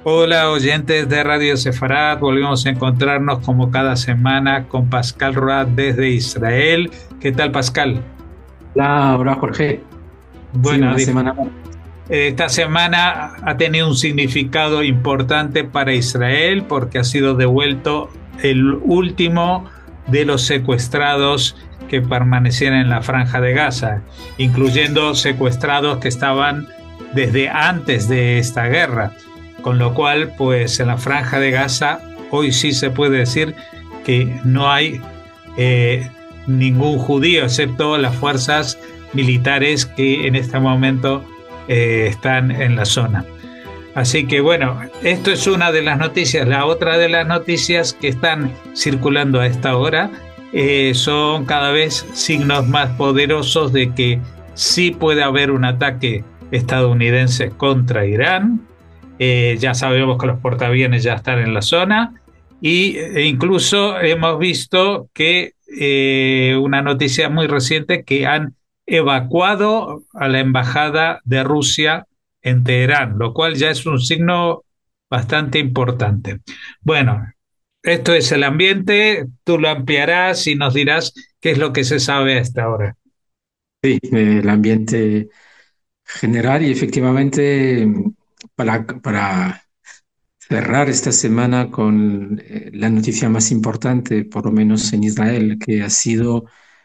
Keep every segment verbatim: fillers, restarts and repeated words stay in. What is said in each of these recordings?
Hola oyentes de Radio Sefarat, volvemos a encontrarnos como cada semana con Pascal Roat desde Israel. ¿Qué tal, Pascal? Hola, hola Jorge. Sí, Bueno, una dif- semana más. esta semana ha tenido un significado importante para Israel porque ha sido devuelto el último de los secuestrados que permanecían en la Franja de Gaza, incluyendo secuestrados que estaban desde antes de esta guerra. Con lo cual, pues en la Franja de Gaza hoy sí se puede decir que no hay eh, ningún judío, excepto las fuerzas militares que en este momento eh, están en la zona. Así que bueno, esto es una de las noticias. La otra de las noticias que están circulando a esta hora eh, son cada vez signos más poderosos de que sí puede haber un ataque estadounidense contra Irán. Eh, ya sabemos que los portaaviones ya están en la zona y, e incluso hemos visto que eh, una noticia muy reciente que han evacuado a la embajada de Rusia en Teherán, lo cual ya es un signo bastante importante. Bueno, esto es el ambiente, tú lo ampliarás y nos dirás qué es lo que se sabe hasta ahora. Sí, eh, el ambiente general y efectivamente mm, para, para cerrar esta semana con eh, la noticia más importante, por lo menos en Israel, que ha sido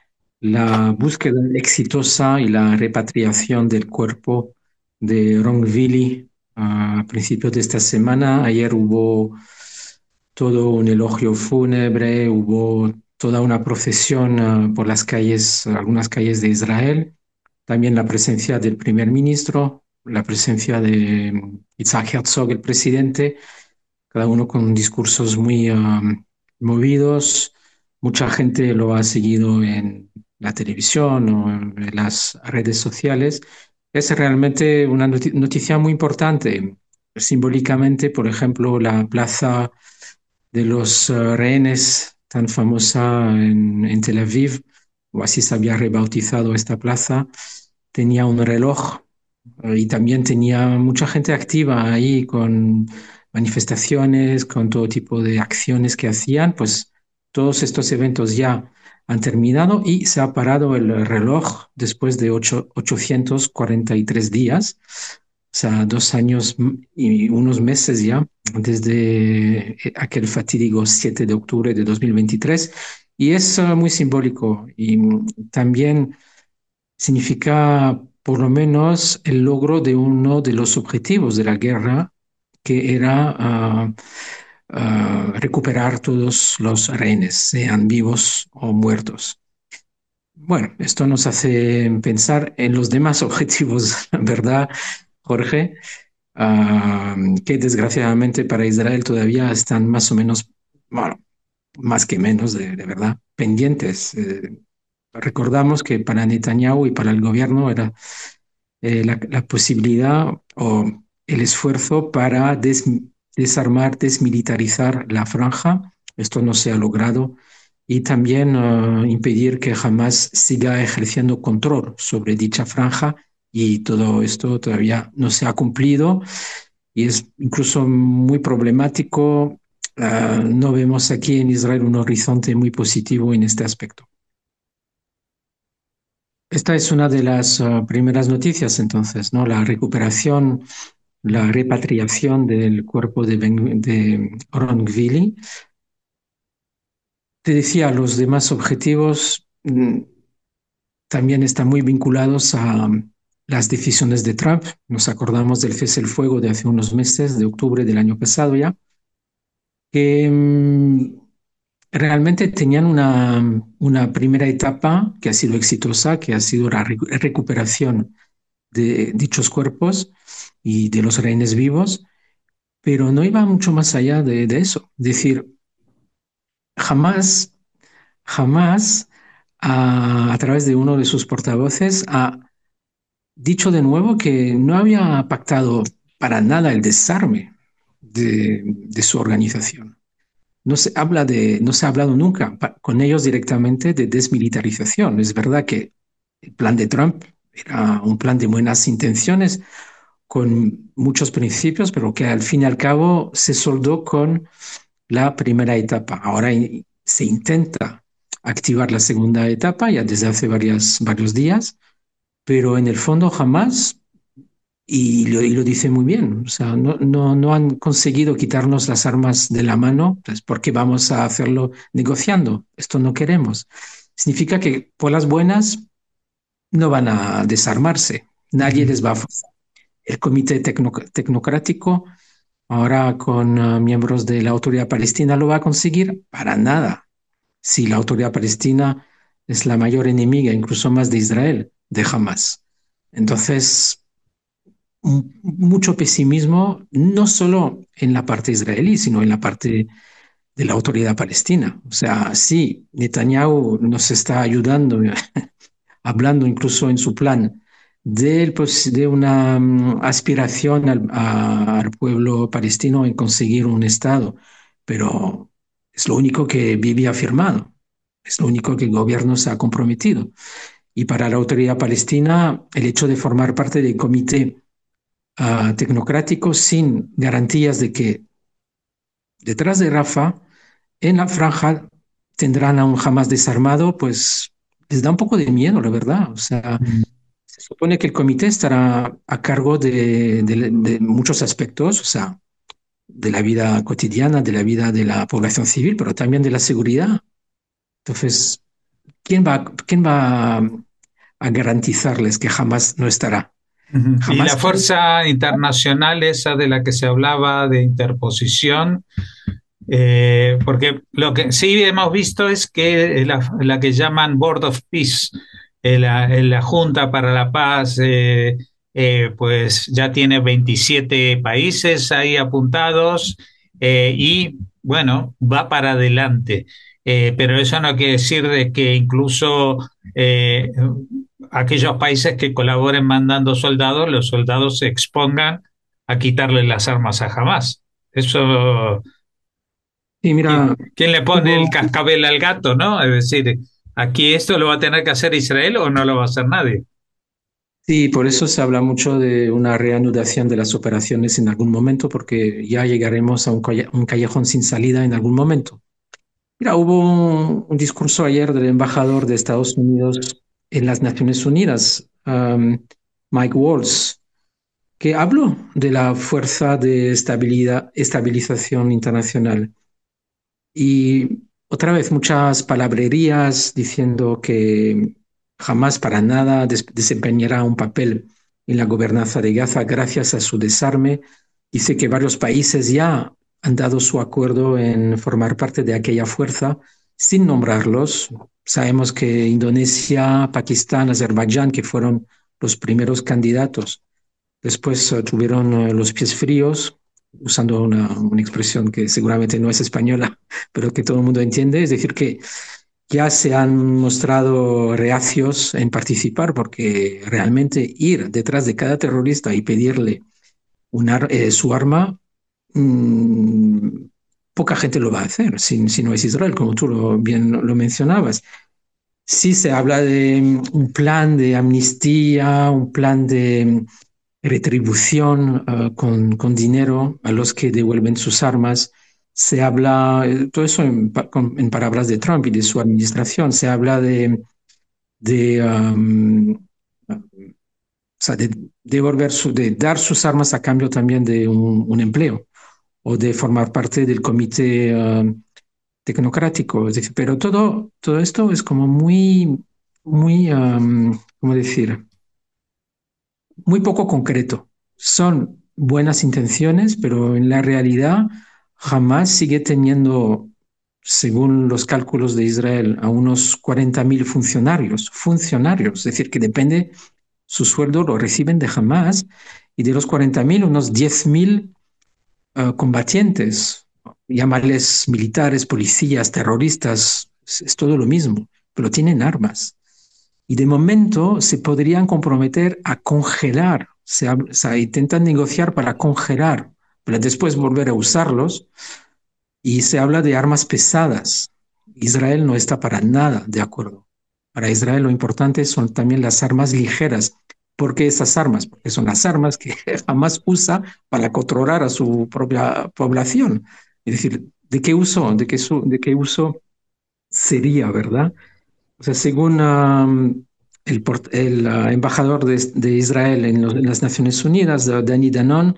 la búsqueda exitosa y la repatriación del cuerpo de Ron Vili a principios de esta semana. Ayer hubo todo un elogio fúnebre, hubo toda una procesión ah, por las calles, algunas calles de Israel, también la presencia del primer ministro, la presencia de mm, Isaac Herzog, el presidente, cada uno con discursos muy ah, movidos. Mucha gente lo ha seguido en la televisión o en las redes sociales. Es realmente una noti- noticia muy importante. Simbólicamente, por ejemplo, la plaza de los eh, rehenes tan famosa en, en Tel Aviv, o así se había rebautizado esta plaza, tenía un reloj eh, y también tenía mucha gente activa ahí con manifestaciones, con todo tipo de acciones que hacían, pues todos estos eventos ya han terminado y se ha parado el reloj después de ocho- ochocientos cuarenta y tres días, o sea, dos años y unos meses ya desde eh, aquel fatídico siete de octubre de dos mil veintitrés. Y es uh, muy simbólico y mm, también significa por lo menos el logro de uno de los objetivos de la guerra, que era uh, uh, recuperar todos los rehenes, sean vivos o muertos. Bueno, esto nos hace pensar en los demás objetivos, ¿verdad, Jorge? Ah, que desgraciadamente para Israel todavía están más o menos, bueno, más que menos de, de verdad, pendientes. Eh, recordamos que para Netanyahu y para el gobierno era eh, la, la posibilidad o el esfuerzo para des- desarmar, desmilitarizar la franja. Esto no se ha logrado. Y también uh, impedir que jamás siga ejerciendo control sobre dicha franja. Y todo esto todavía no se ha cumplido y es incluso muy problemático. Uh, no vemos aquí en Israel un horizonte muy positivo en este aspecto. Esta es una de las uh, primeras noticias, entonces, ¿no? La recuperación, la repatriación del cuerpo de, ben, de Ron Gvili. Te decía, los demás objetivos mm, también están muy vinculados a um, las decisiones de Trump. Nos acordamos del cese el fuego de hace unos meses, de octubre del año pasado ya, que mm, realmente tenían una, una primera etapa que ha sido exitosa, que ha sido la recu- recuperación de dichos cuerpos y de los rehenes vivos, pero no iba mucho más allá de, de eso. Es decir, jamás, jamás a, a través de uno de sus portavoces ha dicho de nuevo que no había pactado para nada el desarme de, de su organización. No se habla de, no se ha hablado nunca pa- con ellos directamente de desmilitarización. Es verdad que el plan de Trump era un plan de buenas intenciones, con muchos principios, pero que al fin y al cabo se soldó con la primera etapa. Ahora in- se intenta activar la segunda etapa ya desde hace varias, varios días, pero en el fondo jamás, y lo, y lo dice muy bien, o sea, no, no, no han conseguido quitarnos las armas de la mano, pues ¿por qué vamos a hacerlo negociando? Esto no queremos. Significa que por las buenas no van a desarmarse, nadie Ujú. les va a forzar. El comité tecno- tecnocrático, ahora con uh, miembros de la autoridad palestina, ¿lo va a conseguir? Para nada. Si la autoridad palestina es la mayor enemiga, incluso más de Israel, de Hamas. Entonces, m- mucho pesimismo, no solo en la parte israelí, sino en la parte de la autoridad palestina. O sea, sí, Netanyahu nos está ayudando, hablando incluso en su plan de, pues, de una um, aspiración al, a, al pueblo palestino en conseguir un Estado, pero es lo único que Bibi ha firmado, es lo único que el gobierno se ha comprometido. Y para la autoridad palestina, el hecho de formar parte del comité uh, tecnocrático sin garantías de que detrás de Rafa, en la franja, tendrán a un Hamas desarmado, pues les da un poco de miedo, la verdad. O sea, se supone que el comité estará a cargo de, de- de muchos aspectos, o sea, de la vida cotidiana, de la vida de la población civil, pero también de la seguridad. Entonces, ¿quién va, quién va a garantizarles que jamás no estará? Ujú. Y la Jamás quiere. fuerza internacional, esa de la que se hablaba de interposición, eh, porque lo que sí hemos visto es que la, la que llaman Board of Peace, eh, la, eh, la Junta para la Paz, eh, eh, pues ya tiene veintisiete países ahí apuntados, eh, y bueno, va para adelante. Eh, pero eso no quiere decir de que incluso eh, aquellos países que colaboren mandando soldados, los soldados se expongan a quitarle las armas a Hamas. Eso, Y ¿quién, mira, quién le pone el hubo. cascabel al gato, no? Es decir, aquí esto lo va a tener que hacer Israel o no lo va a hacer nadie. Sí, por eso se habla mucho de una reanudación de las operaciones en algún momento, porque ya llegaremos a un, calle- un callejón sin salida en algún momento. Mira, hubo un, un discurso ayer del embajador de Estados Unidos en las Naciones Unidas, um, Mike Waltz, que habló de la fuerza de estabilidad, estabilización internacional. Y otra vez muchas palabrerías diciendo que jamás para nada des- desempeñará un papel en la gobernanza de Gaza gracias a su desarme. Dice que varios países ya han dado su acuerdo en formar parte de aquella fuerza sin nombrarlos. Sabemos que Indonesia, Pakistán, Azerbaiyán, que fueron los primeros candidatos, después eh, tuvieron eh, los pies fríos, usando una, una expresión que seguramente no es española, pero que todo el mundo entiende, es decir, que ya se han mostrado reacios en participar porque realmente ir detrás de cada terrorista y pedirle un ar- eh, su arma, mm, poca gente lo va a hacer si, si no es Israel, como tú lo, bien lo mencionabas. Sí se habla de mm, un plan de amnistía, un plan de mm, retribución uh, con, con, dinero a los que devuelven sus armas. Se habla, eh, todo eso en, con, en, palabras de Trump y de su administración, se habla de, de, um, o sea, de devolver su, de dar sus armas a cambio también de un, un empleo o de formar parte del comité uh, tecnocrático. Es decir, pero todo, todo esto es como muy, muy, um, ¿cómo decir? Muy poco concreto. Son buenas intenciones, pero en la realidad jamás sigue teniendo, según los cálculos de Israel, a unos cuarenta mil funcionarios, funcionarios, es decir, que depende, su sueldo lo reciben de Hamas, y de los cuarenta mil, unos diez mil uh, combatientes, llamarles militares, policías, terroristas, es, es todo lo mismo, pero tienen armas y de momento se podrían comprometer a congelar, se, o sea, intentan negociar para congelar, para después volver a usarlos, y se habla de armas pesadas. Israel no está para nada de acuerdo. Para Israel lo importante son también las armas ligeras, ¿Por qué esas armas? Porque son las armas que jamás usa para controlar a su propia población. Es decir, ¿de qué uso? ¿De qué, su- de qué uso sería, verdad? O sea, según um, el, port- el, uh, embajador de, de Israel en, los- en las Naciones Unidas, uh, Dani Danon,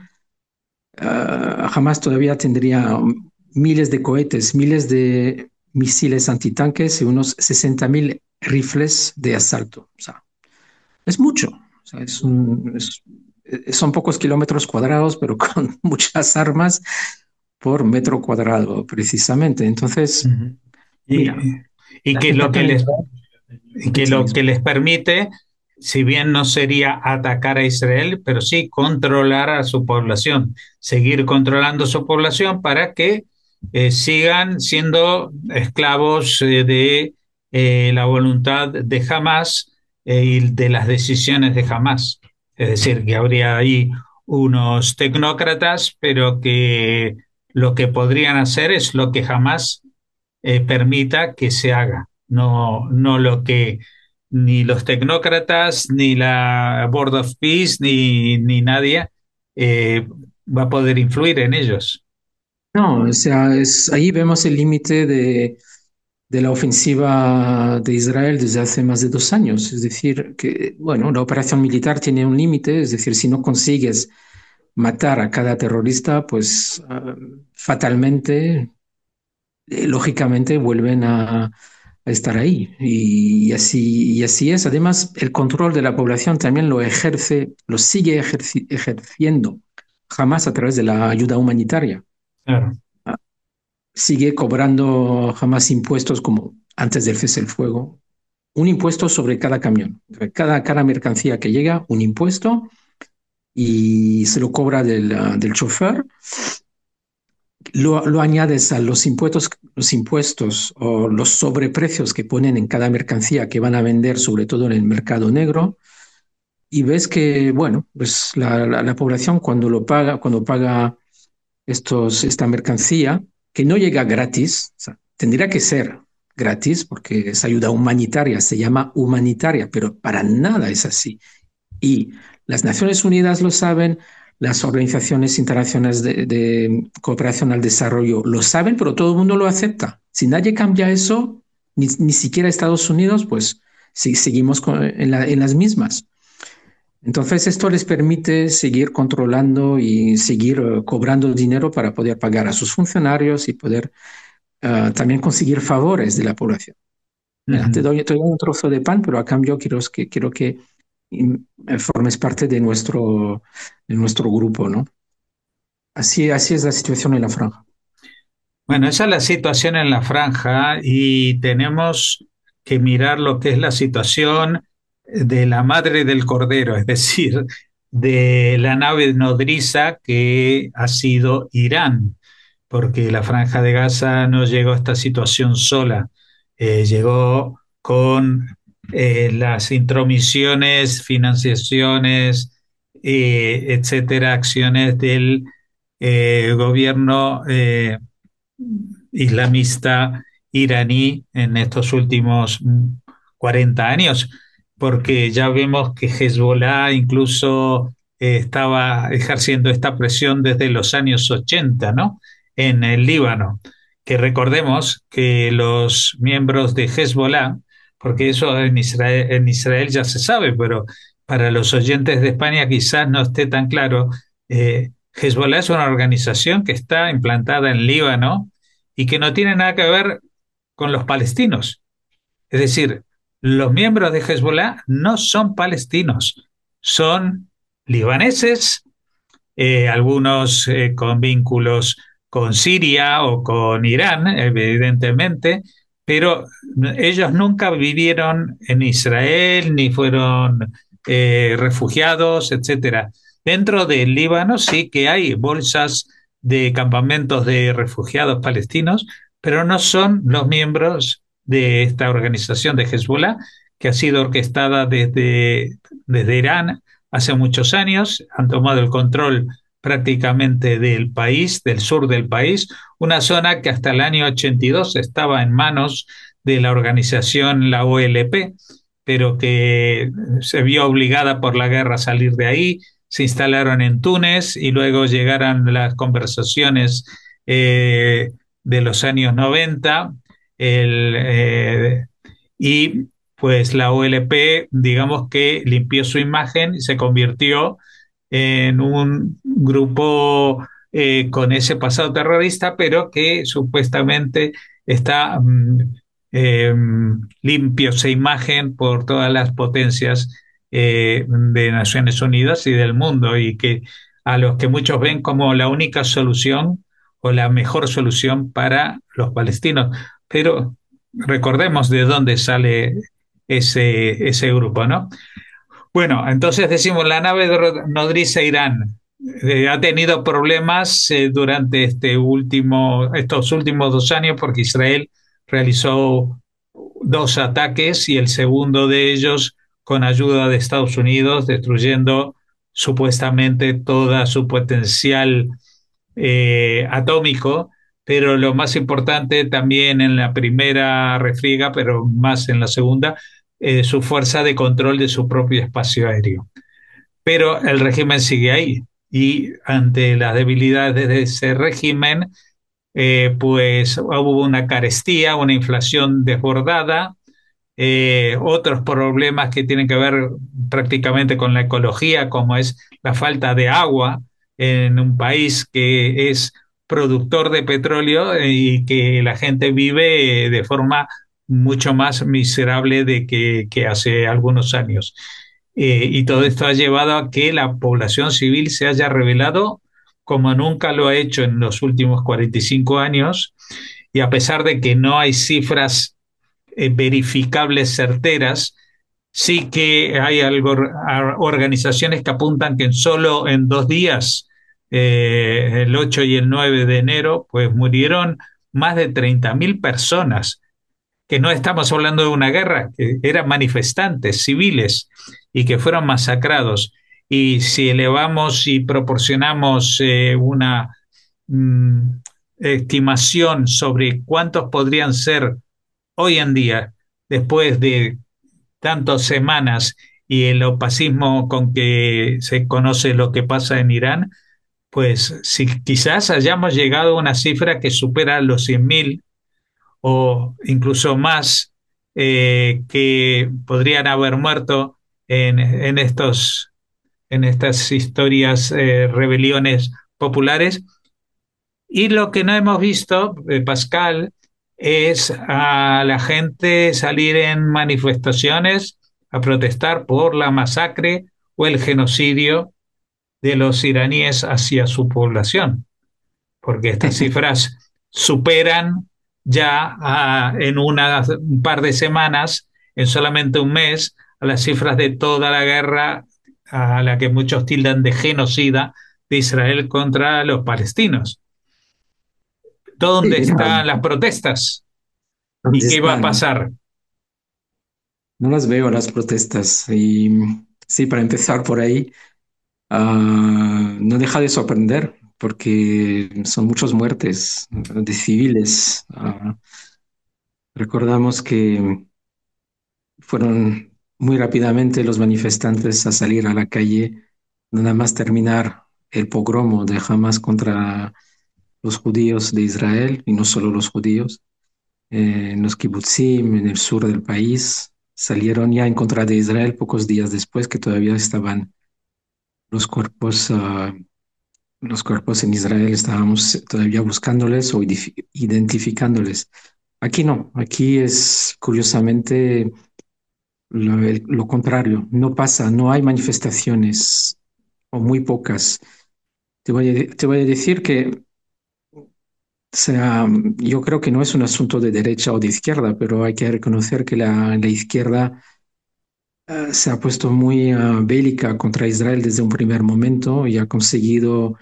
uh, jamás todavía tendría um, miles de cohetes, miles de misiles antitanques y unos sesenta mil rifles de asalto. O sea, es mucho. O sea, es un, es- eh, son pocos kilómetros cuadrados, pero con muchas armas por metro cuadrado, precisamente. Entonces, Ujú. mira, Y, y la que lo que situación en les, Israel y que es la lo misma. que les permite, si bien no sería atacar a Israel, pero sí controlar a su población, seguir controlando su población para que eh, sigan siendo esclavos eh, de eh, la voluntad de Hamas eh, y de las decisiones de Hamas. Es decir, que habría ahí unos tecnócratas, pero que lo que podrían hacer es lo que Hamas eh, permita que se haga, no, no lo que ni los tecnócratas, ni la Board of Peace, ni, ni nadie eh, va a poder influir en ellos. No, o sea, es, ahí vemos el límite de, de la ofensiva de Israel desde hace más de dos años. Es decir, que, bueno, la operación militar tiene un límite, es decir, si no consigues matar a cada terrorista, pues uh, fatalmente, eh, lógicamente, vuelven a, a estar ahí. Y, y así, y así es. Además, el control de la población también lo ejerce, lo sigue ejerci ejerciendo, jamás a través de la ayuda humanitaria. Claro. Sigue cobrando jamás impuestos como antes del cese el fuego, un impuesto sobre cada camión, cada, cada mercancía que llega, un impuesto y se lo cobra del, uh, del chofer. Lo, lo, añades a los impuestos, los impuestos o los sobreprecios que ponen en cada mercancía que van a vender, sobre todo en el mercado negro, y ves que, bueno, pues la, la, la población cuando lo paga, cuando paga estos, esta mercancía, que no llega gratis, o sea, tendría que ser gratis porque es ayuda humanitaria, se llama humanitaria, pero para nada es así. Y las Naciones Unidas lo saben, las organizaciones internacionales de, de cooperación al desarrollo lo saben, pero todo el mundo lo acepta. Si nadie cambia eso, ni, ni siquiera Estados Unidos, pues si, seguimos con, en, la, en las mismas. Entonces, esto les permite seguir controlando y seguir uh, cobrando dinero para poder pagar a sus funcionarios y poder uh, también conseguir favores de la población. Mira, te Ujú. doy, te doy un trozo de pan, pero a cambio quiero que, quiero que mm, formes parte de nuestro, de nuestro grupo, ¿no? Así, así es la situación en la franja. Bueno, esa es la situación en la franja y tenemos que mirar lo que es la situación de la madre del cordero, es decir, de la nave nodriza que ha sido Irán, porque la franja de Gaza no llegó a esta situación sola, eh, llegó con eh, las intromisiones, financiaciones, eh, etcétera, acciones del eh, gobierno eh, islamista iraní en estos últimos cuarenta años, porque ya vemos que Hezbollah incluso eh, estaba ejerciendo esta presión desde los años ochenta, ¿no? En el Líbano, que recordemos que los miembros de Hezbollah, porque eso en Israel, en Israel ya se sabe, pero para los oyentes de España quizás no esté tan claro, eh, Hezbollah es una organización que está implantada en Líbano y que no tiene nada que ver con los palestinos. Es decir, los miembros de Hezbollah no son palestinos, son libaneses, eh, algunos eh, con vínculos con Siria o con Irán, evidentemente, pero ellos nunca vivieron en Israel ni fueron eh, refugiados, etcétera. Dentro del Líbano sí que hay bolsas de campamentos de refugiados palestinos, pero no son los miembros de esta organización de Hezbollah, que ha sido orquestada desde, desde Irán hace muchos años, han tomado el control prácticamente del país, del sur del país, una zona que hasta el año ochenta y dos estaba en manos de la organización, la O L P, pero que se vio obligada por la guerra a salir de ahí, se instalaron en Túnez y luego llegaron las conversaciones eh, de los años noventa el, eh, y pues la O L P, digamos que limpió su imagen y se convirtió en un grupo eh, con ese pasado terrorista, pero que supuestamente está mm, eh, limpio esa imagen por todas las potencias eh, de Naciones Unidas y del mundo, y que a los que muchos ven como la única solución o la mejor solución para los palestinos. Pero recordemos de dónde sale ese, ese grupo, ¿no? Bueno, entonces decimos, la nave nodriza Irán eh, ha tenido problemas eh, durante este último, estos últimos dos años porque Israel realizó dos ataques y el segundo de ellos con ayuda de Estados Unidos, destruyendo supuestamente toda su potencial eh, atómico, pero lo más importante también en la primera refriega, pero más en la segunda, eh, su fuerza de control de su propio espacio aéreo. Pero el régimen sigue ahí y ante las debilidades de ese régimen, eh, pues hubo una carestía, una inflación desbordada, eh, otros problemas que tienen que ver prácticamente con la ecología, como es la falta de agua en un país que es productor de petróleo y que la gente vive eh, de forma mucho más miserable de que, que hace algunos años. Eh, y todo esto ha llevado a que la población civil se haya revelado como nunca lo ha hecho en los últimos cuarenta y cinco años, y a pesar de que no hay cifras eh, verificables, certeras, sí que hay algo, organizaciones que apuntan que en solo en dos días, eh, el ocho y el nueve de enero, pues murieron más de treinta mil personas, que no estamos hablando de una guerra, que eran manifestantes civiles y que fueron masacrados. Y si elevamos y proporcionamos eh, una mm, estimación sobre cuántos podrían ser hoy en día, después de tantas semanas y el opacismo con que se conoce lo que pasa en Irán, pues si quizás hayamos llegado a una cifra que supera los cien mil o incluso más, eh, que podrían haber muerto en, en, estos, en estas historias, eh, rebeliones populares. Y lo que no hemos visto, eh, Pascal, es a la gente salir en manifestaciones a protestar por la masacre o el genocidio de los iraníes hacia su población, porque estas cifras superan ya a, en una, un par de semanas, en solamente un mes, a las cifras de toda la guerra a la que muchos tildan de genocida de Israel contra los palestinos. Sí, ¿Dónde mira, están las protestas? ¿dónde ¿Y qué va a están? pasar? No las veo las protestas. Y sí, para empezar por ahí, ah, no deja de sorprender porque son muchas muertes de civiles. Ah, recordamos que fueron muy rápidamente los manifestantes a salir a la calle, nada más terminar el pogromo de Hamas contra los judíos de Israel, y no solo los judíos, eh, en los kibbutzim, en el sur del país, salieron ya en contra de Israel pocos días después que todavía estaban los cuerpos, uh, los cuerpos en Israel, estábamos todavía buscándoles o identificándoles. Aquí no, aquí es curiosamente lo, el, lo contrario, no pasa, no hay manifestaciones o muy pocas. Te voy a, te voy a decir que, o sea, yo creo que no es un asunto de derecha o de izquierda, pero hay que reconocer que la, la izquierda uh, se ha puesto muy uh, bélica contra Israel desde un primer momento y ha conseguido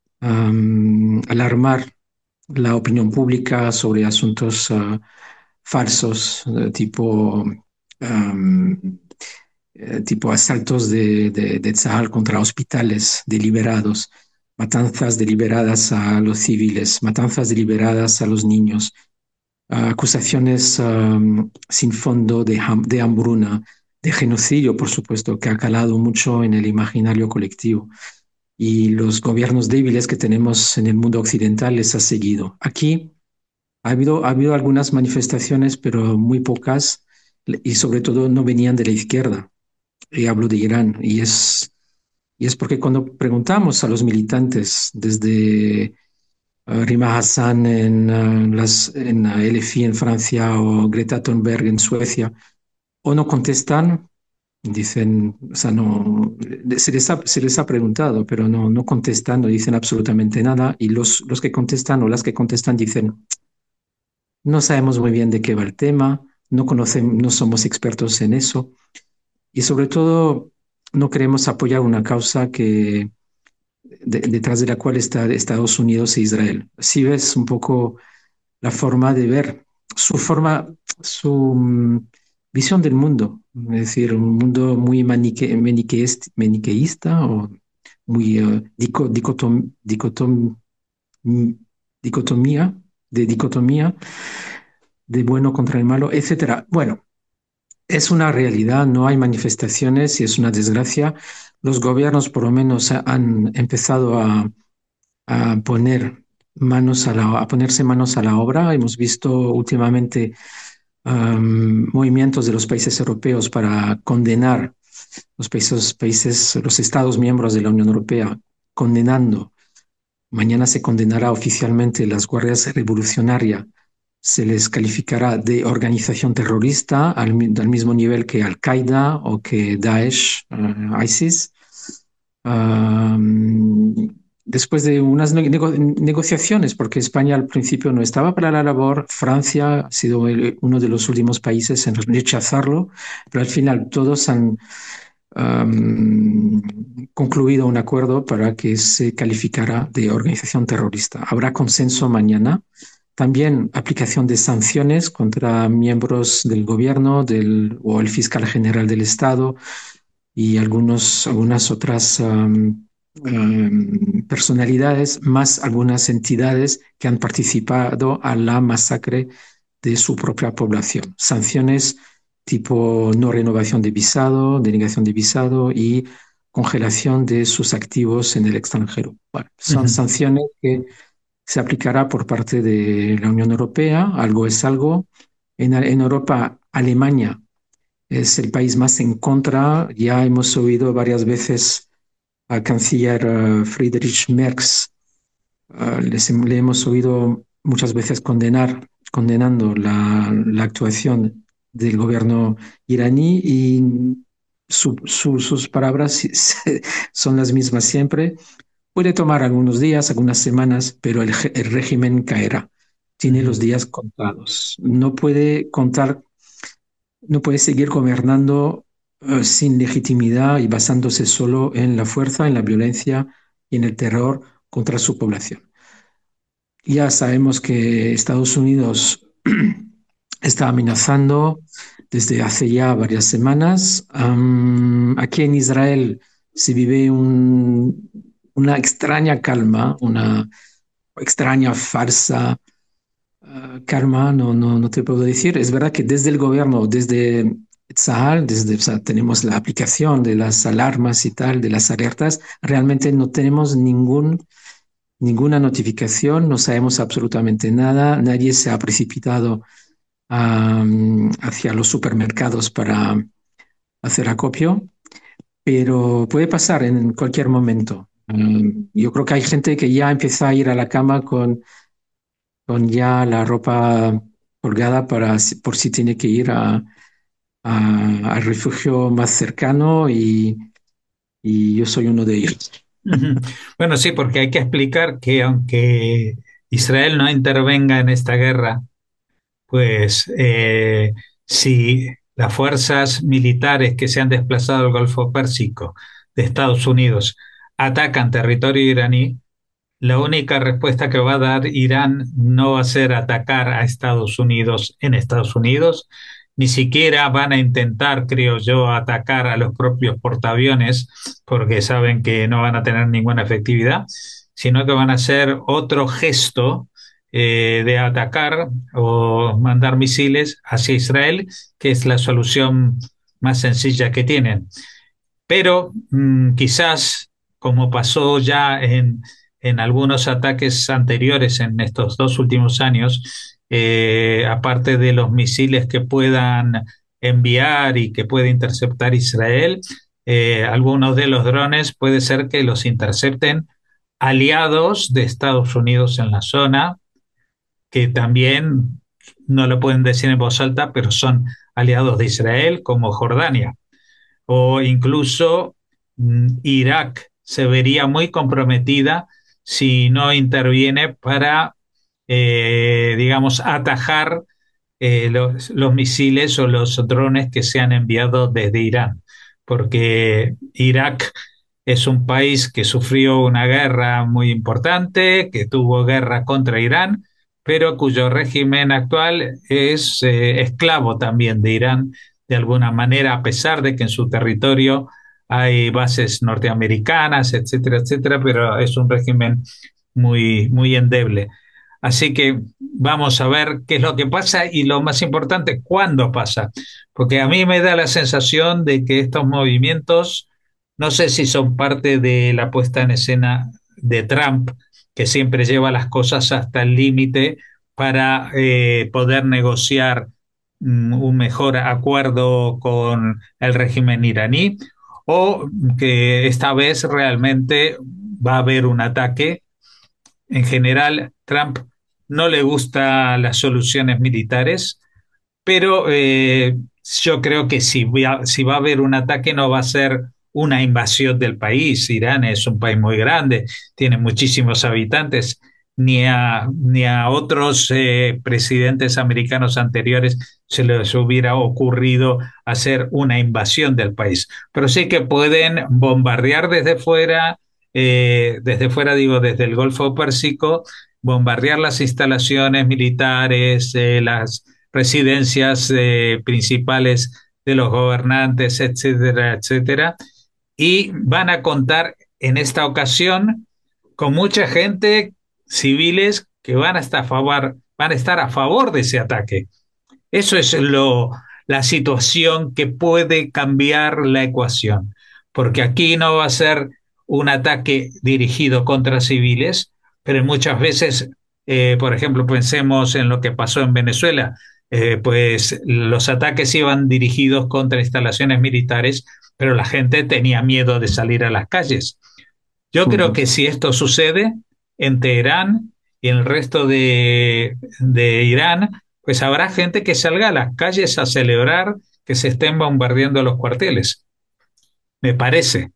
um, alarmar la opinión pública sobre asuntos uh, falsos, uh, tipo, um, eh, tipo asaltos de, de, de Tzahal contra hospitales deliberados, matanzas deliberadas a los civiles, matanzas deliberadas a los niños, uh, acusaciones um, sin fondo de, ham de hambruna, de genocidio, por supuesto, que ha calado mucho en el imaginario colectivo. Y los gobiernos débiles que tenemos en el mundo occidental les ha seguido. Aquí ha habido, ha habido algunas manifestaciones, pero muy pocas, y sobre todo no venían de la izquierda. Y hablo de Irán, y es, y es porque cuando preguntamos a los militantes desde uh, Rima Hassan en, uh, las, en uh, L F I en Francia o Greta Thunberg en Suecia, o no contestan, dicen, o sea, no, se les ha, se les ha preguntado, pero no, no contestan, no dicen absolutamente nada, y los, los que contestan o las que contestan dicen, no sabemos muy bien de qué va el tema, no conocemos, no somos expertos en eso, y sobre todo no queremos apoyar una causa que de- detrás de la cual está Estados Unidos e Israel. Si ves un poco la forma de ver, su forma, su mm, visión del mundo, es decir, un mundo muy manique, maniqueísta, maniqueísta o muy eh, dico- dicotom, dicotom- mm, dicotomía, de dicotomía, de bueno contra el malo, etcétera. Bueno, es una realidad, no hay manifestaciones y es una desgracia. Los gobiernos por lo menos han empezado a a poner manos a la, a ponerse manos a la obra. Hemos visto últimamente um, movimientos de los países europeos para condenar los países, países, los Estados miembros de la Unión Europea, condenando. Mañana se condenará oficialmente las guardias revolucionarias. Se les calificará de organización terrorista al, al mismo nivel que Al-Qaeda o que Daesh, uh, ISIS. Um, después de unas nego negociaciones, porque España al principio no estaba para la labor, Francia ha sido el, uno de los últimos países en rechazarlo, pero al final todos han um, concluido un acuerdo para que se calificara de organización terrorista. Habrá consenso mañana. También aplicación de sanciones contra miembros del gobierno del, o el fiscal general del Estado y algunos, algunas otras um, um, personalidades, más algunas entidades que han participado a la masacre de su propia población. Sanciones tipo no renovación de visado, denegación de visado y congelación de sus activos en el extranjero. Bueno, son Ujú. sanciones que se aplicará por parte de la Unión Europea, algo es algo. En, en Europa, Alemania es el país más en contra. Ya hemos oído varias veces al canciller uh, Friedrich Merz, uh, les, le hemos oído muchas veces condenar, condenando la, la actuación del gobierno iraní y su, su, sus palabras son las mismas siempre. Puede tomar algunos días, algunas semanas, pero el, el régimen caerá. Tiene los Ujú. días contados. No puede contar no puede seguir gobernando uh, sin legitimidad y basándose solo en la fuerza, en la violencia y en el terror contra su población. Ya sabemos que Estados Unidos está amenazando desde hace ya varias semanas. Um, aquí en Israel se vive un, una extraña calma, una extraña farsa Uh, karma, no, no, no te puedo decir. Es verdad que desde el gobierno, desde Tzahal, desde, o sea, tenemos la aplicación de las alarmas y tal, de las alertas, realmente no tenemos ningún, ninguna notificación, no sabemos absolutamente nada, nadie se ha precipitado um, hacia los supermercados para hacer acopio, pero puede pasar en cualquier momento. Um, yo creo que hay gente que ya empieza a ir a la cama con con ya la ropa colgada para si- por si tiene que ir a, a- al refugio más cercano y, y yo soy uno de ellos. Ujú. Bueno, sí, porque hay que explicar que aunque Israel no intervenga en esta guerra, pues eh, si las fuerzas militares que se han desplazado al Golfo Pérsico de Estados Unidos atacan territorio iraní, la única respuesta que va a dar Irán no va a ser atacar a Estados Unidos en Estados Unidos, ni siquiera van a intentar, creo yo, atacar a los propios portaaviones, porque saben que no van a tener ninguna efectividad, sino que van a hacer otro gesto eh, de atacar o mandar misiles hacia Israel, que es la solución más sencilla que tienen. Pero mmm, quizás, como pasó ya en, en algunos ataques anteriores en estos dos últimos años, eh, aparte de los misiles que puedan enviar y que puede interceptar Israel, eh, algunos de los drones puede ser que los intercepten aliados de Estados Unidos en la zona, que también no lo pueden decir en voz alta, pero son aliados de Israel, como Jordania o incluso mm, Irak se vería muy comprometida si no interviene para, eh, digamos, atajar eh, los, los misiles o los drones que se han enviado desde Irán, porque Irak es un país que sufrió una guerra muy importante, que tuvo guerra contra Irán, pero cuyo régimen actual es eh, esclavo también de Irán de alguna manera, a pesar de que en su territorio hay bases norteamericanas, etcétera, etcétera, pero es un régimen muy, muy endeble. Así que vamos a ver qué es lo que pasa y lo más importante, cuándo pasa. Porque a mí me da la sensación de que estos movimientos, no sé si son parte de la puesta en escena de Trump, que siempre lleva las cosas hasta el límite para eh, poder negociar mm, un mejor acuerdo con el régimen iraní, o que esta vez realmente va a haber un ataque. En general, Trump no le gustan las soluciones militares, pero eh, yo creo que si va, si va a haber un ataque no va a ser una invasión del país. Irán es un país muy grande, tiene muchísimos habitantes. Ni a, ni a otros eh, presidentes americanos anteriores se les hubiera ocurrido hacer una invasión del país. Pero sí que pueden bombardear desde fuera, eh, desde fuera digo, desde el Golfo Pérsico, bombardear las instalaciones militares, eh, las residencias eh, principales de los gobernantes, etcétera, etcétera, y van a contar en esta ocasión con mucha gente, civiles, que van a estar a favor, van a estar a favor de ese ataque. Eso es lo, la situación que puede cambiar la ecuación, porque aquí no va a ser un ataque dirigido contra civiles, pero muchas veces, eh, por ejemplo, pensemos en lo que pasó en Venezuela, eh, pues los ataques iban dirigidos contra instalaciones militares, pero la gente tenía miedo de salir a las calles. Yo creo Ujú. que si esto sucede en Teherán y en el resto de, de Irán, pues habrá gente que salga a las calles a celebrar que se estén bombardeando los cuarteles, me parece.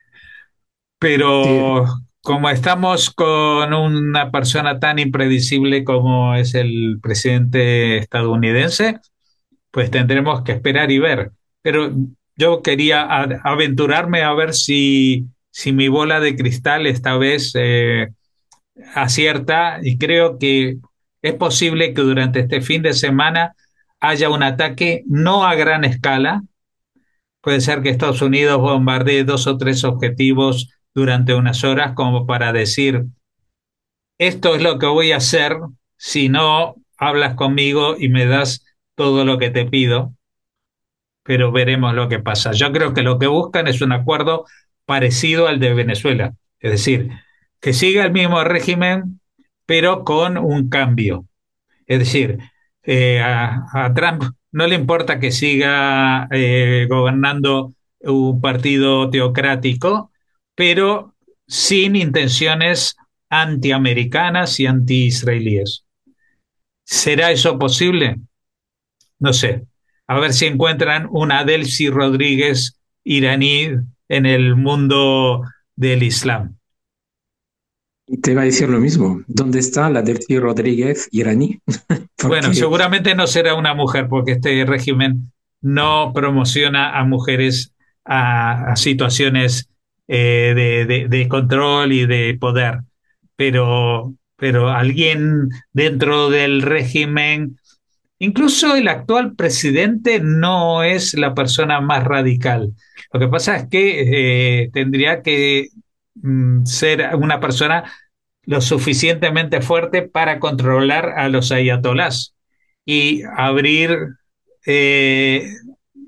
Sí, Pero como estamos con una persona tan impredecible como es el presidente estadounidense, pues tendremos que esperar y ver. Pero yo quería a- aventurarme a ver si, si mi bola de cristal esta vez eh, acierta, y creo que es posible que durante este fin de semana haya un ataque no a gran escala. Puede ser que Estados Unidos bombardee dos o tres objetivos durante unas horas como para decir, esto es lo que voy a hacer si no hablas conmigo y me das todo lo que te pido, pero veremos lo que pasa. Yo creo que lo que buscan es un acuerdo parecido al de Venezuela, es decir, que siga el mismo régimen, pero con un cambio. Es decir, eh, a, a Trump no le importa que siga eh, gobernando un partido teocrático, pero sin intenciones antiamericanas y anti-israelíes. ¿Será eso posible? No sé. A ver si encuentran una Delcy Rodríguez iraní en el mundo del Islam. te iba a decir lo mismo. ¿Dónde está la Delcy Rodríguez iraní? Bueno, Porque seguramente no será una mujer, porque este régimen no promociona a mujeres a, a situaciones eh, de, de- de control y de poder, pero, pero alguien dentro del régimen, incluso el actual presidente no es la persona más radical. Lo que pasa es que eh, tendría que mm, ser una persona lo suficientemente fuerte para controlar a los ayatolás y abrir, eh,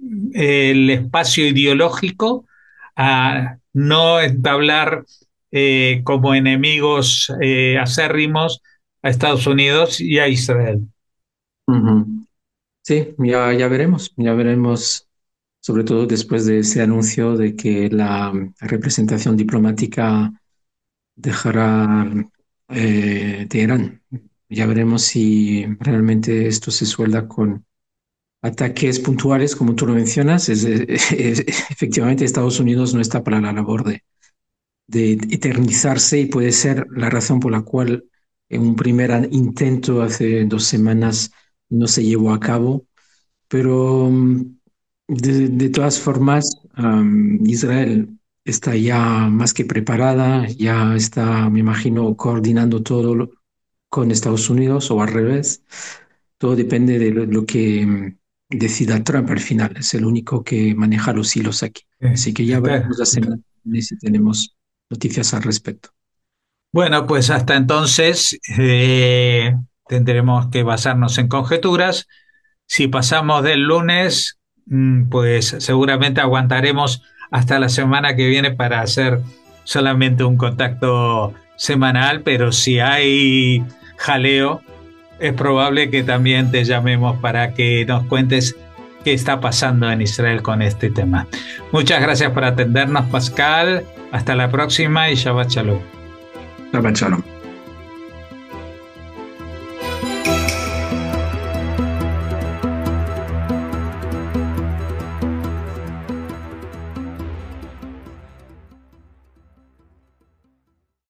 el espacio ideológico, a no entablar eh, como enemigos eh, acérrimos a Estados Unidos y a Israel. Ujú. Sí, ya, ya veremos, ya veremos, sobre todo después de ese anuncio de que la representación diplomática dejará eh, Teherán. Ya veremos si realmente esto se suelda con ataques puntuales, como tú lo mencionas. Es, es- es- efectivamente, Estados Unidos no está para la labor de, de eternizarse y puede ser la razón por la cual en un primer intento hace dos semanas no se llevó a cabo. Pero mm, de, de todas formas, am, Israel está ya más que preparada, ya está, me imagino, coordinando todo lo- con Estados Unidos o al revés. Todo depende de lo, lo que mm, decida Trump al final. Es el único que maneja los hilos aquí. Eh, Así que ya veremos está- la semana que viene si tenemos noticias al respecto. Bueno, pues hasta entonces eh, tendremos que basarnos en conjeturas. Si pasamos del lunes, mm, pues seguramente aguantaremos hasta la semana que viene para hacer solamente un contacto semanal, pero si hay jaleo, es probable que también te llamemos para que nos cuentes qué está pasando en Israel con este tema. Muchas gracias por atendernos, Pascal. Hasta la próxima y Shabbat Shalom. Shabbat shalom.